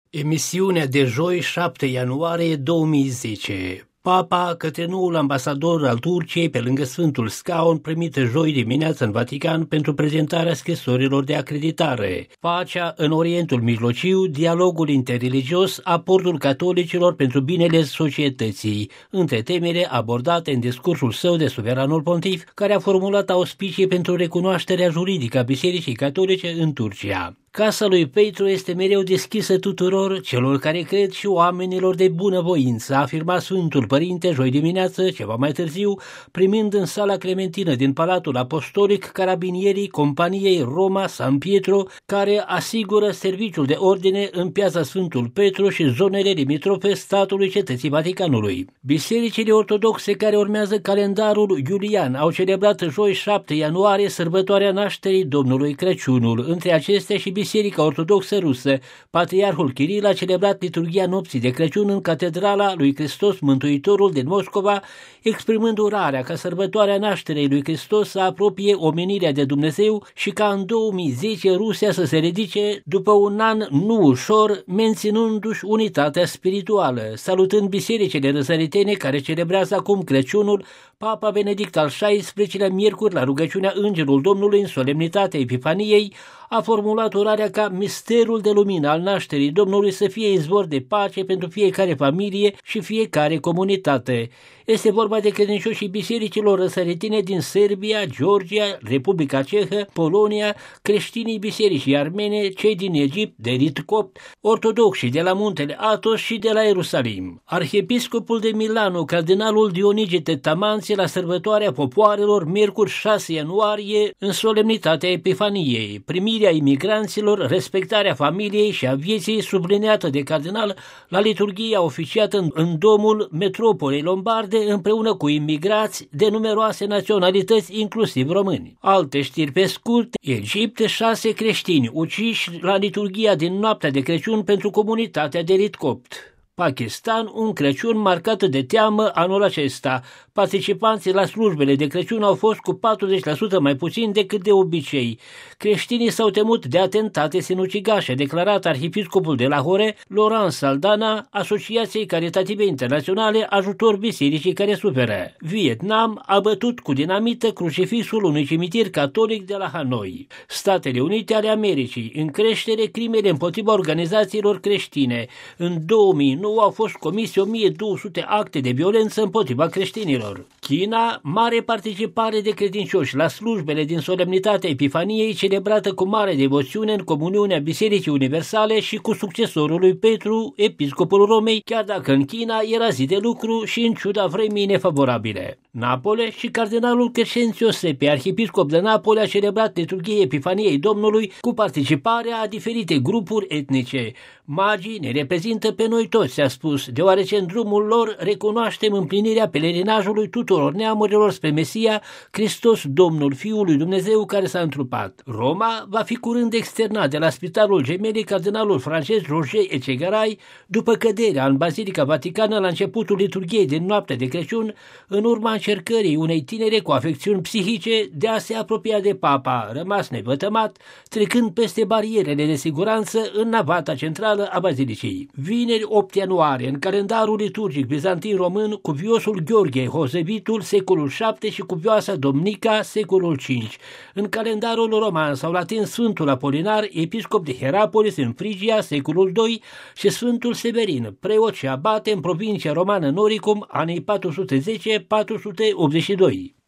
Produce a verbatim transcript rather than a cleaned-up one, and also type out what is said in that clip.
Emisiunea de joi, șapte ianuarie două mii zece. Papa către noul ambasador al Turciei pe lângă Sfântul Scaun, primit joi dimineață în Vatican pentru prezentarea scrisorilor de acreditare. Pacea în Orientul Mijlociu, dialogul interreligios, aportul catolicilor pentru binele societății, între temele abordate în discursul său de suveranul pontif, care a formulat auspicii pentru recunoașterea juridică a Bisericii Catolice în Turcia. Casa lui Petru este mereu deschisă tuturor celor care cred și oamenilor de bunăvoință, a afirmat Sfântul Părinte joi dimineață, ceva mai târziu, primind în sala Clementină din Palatul Apostolic carabinierii companiei Roma San Pietro, care asigură serviciul de ordine în piața Sfântul Petru și zonele limitrofe statului Cetății Vaticanului. Bisericile ortodoxe care urmează calendarul iulian au celebrat joi șapte ianuarie sărbătoarea nașterii Domnului Crăciunul. Între acestea și Biserica Ortodoxă Rusă, Patriarhul Kiril a celebrat liturghia nopții de Crăciun în Catedrala lui Hristos Mântuitorul din Moscova, exprimând urarea ca sărbătoarea nașterii lui Hristos să apropie omenirea de Dumnezeu și ca în două mii zece Rusia să se ridice după un an nu ușor, menținându-și unitatea spirituală. Salutând bisericile răsăritene care celebrează acum Crăciunul, Papa Benedict al șaisprezecelea miercuri la rugăciunea Îngerul Domnului în solemnitatea Epifaniei a formulat orarea ca misterul de lumină al nașterii Domnului să fie izvor de pace pentru fiecare familie și fiecare comunitate. Este vorba de credincioșii bisericilor răsăritine din Serbia, Georgia, Republica Cehă, Polonia, creștinii bisericii armene, cei din Egipt, de rit copt, ortodoxii de la muntele Athos și de la Ierusalim. Arhiepiscopul de Milano, cardinalul Dionigete Tamanți, la sărbătoarea popoarelor, miercuri șase ianuarie, în solemnitatea Epifaniei, primirea imigranților, respectarea familiei și a vieții, subliniată de cardinal la liturghia oficiată în, în domul metropolei lombarde, împreună cu imigrați de numeroase naționalități, inclusiv români. Alte știri pe scurt: Egipt, șase creștini uciși la liturghia din noaptea de Crăciun pentru comunitatea de rit copt. Pakistan, un Crăciun marcat de teamă anul acesta. Participanții la slujbele de Crăciun au fost cu patruzeci la sută mai puțini decât de obicei. Creștinii s-au temut de atentate sinucigașe, a declarat arhiepiscopul de Lahore, Laurent Saldana, Asociației Caritative Internaționale Ajutor Bisericii care suferă. Vietnam a bătut cu dinamită crucifixul unui cimitir catolic de la Hanoi. Statele Unite ale Americii, în creștere crimele împotriva organizațiilor creștine. În două mii nouă au fost comise o mie două sute acte de violență împotriva creștinilor. China, mare participare de credincioși la slujbele din solemnitatea Epifaniei, celebrată cu mare devoțiune în comuniunea Bisericii Universale și cu succesorul lui Petru, episcopul Romei, chiar dacă în China era zi de lucru și în ciuda vremii nefavorabile. Napole și cardinalul Crescențio Sepe, arhiepiscop de Napoli, a celebrat liturghia Epifaniei Domnului cu participarea a diferite grupuri etnice. Magii ne reprezintă pe noi toți, a spus, deoarece în drumul lor recunoaștem împlinirea pelerinajului tuturor neamurilor spre Mesia, Hristos Domnul, Fiul lui Dumnezeu care s-a întrupat. Roma va fi curând externat de la Spitalul Gemelli cardinalul francez Roger Etchegaray, după căderea în Bazilica Vaticană la începutul liturghiei din noaptea de Crăciun, în urma încercării unei tinere cu afecțiuni psihice de a se apropia de Papa, rămas nevătămat, trecând peste barierele de siguranță în navata centrală a Bazilicii. Vineri opt ianuarie, în calendarul liturgic bizantin român, cuviosul Gheorghe Hosevitul, secolul șapte, și cuvioasa Domnica, secolul cinci. În calendarul roman sau latin Sfântul Apolinar, episcop de Hierapolis în Frigia, secolul doi, și Sfântul Severin, preot și abate în provincia romană Noricum, anii patru sute zece patru sute optzeci și doi.